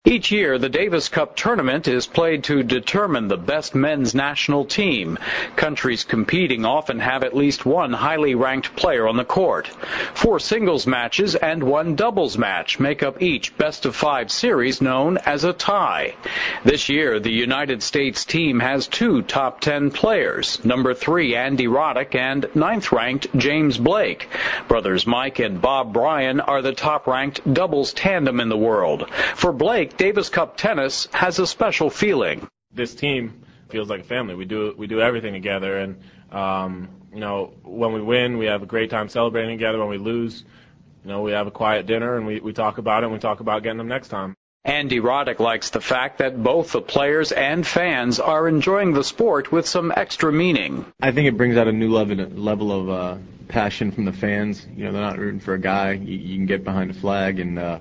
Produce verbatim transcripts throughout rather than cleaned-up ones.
Each year, the Davis Cup tournament is played to determine the best men's national team. Countries competing often have at least one highly ranked player on the court. Four singles matches and one doubles match make up each best-of-five series known as a tie. This year, the United States team has two top ten players, number three Andy Roddick and ninth-ranked James Blake. Brothers Mike and Bob Bryan are the top-ranked doubles tandem in the world. For Blake, Davis Cup tennis has a special feeling. This team feels like a family. We do we do everything together, and um, you know, when we win, we have a great time celebrating together. When we lose, you know, we have a quiet dinner and we, we talk about it. and We talk about getting them next time. Andy Roddick likes the fact that both the players and fans are enjoying the sport with some extra meaning. I think it brings out a new level level of uh, passion from the fans. You know, they're not rooting for a guy. You, you can get behind a flag, and uh,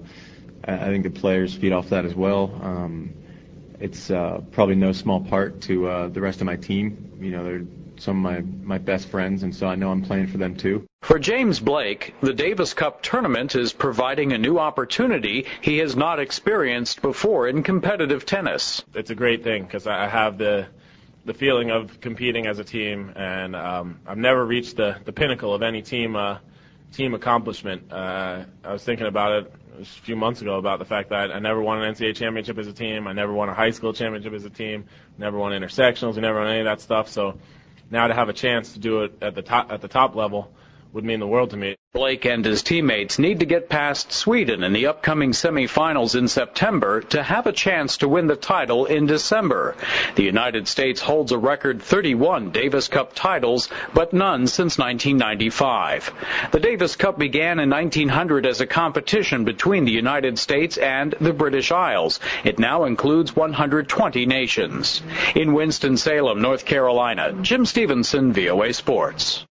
I think the players feed off that as well. Um, it's uh, probably no small part to uh, the rest of my team. You know, they're some of my, my best friends, and so I know I'm playing for them too. For James Blake, the Davis Cup tournament is providing a new opportunity he has not experienced before in competitive tennis. It's a great thing because I have the the feeling of competing as a team, and um, I've never reached the, the pinnacle of any team uh, team accomplishment. Uh, I was thinking about it a few months ago about the fact that I never won an N C double A championship as a team. I never won a high school championship as a team. Never won intersectionals. We never won any of that stuff. So now to have a chance to do it at the top at the top level would mean the world to me. Blake and his teammates need to get past Sweden in the upcoming semifinals in September to have a chance to win the title in December. The United States holds a record thirty-one Davis Cup titles, but none since nineteen ninety-five. The Davis Cup began in nineteen hundred as a competition between the United States and the British Isles. It now includes one hundred twenty nations. In Winston-Salem, North Carolina, Jim Stevenson, V O A Sports.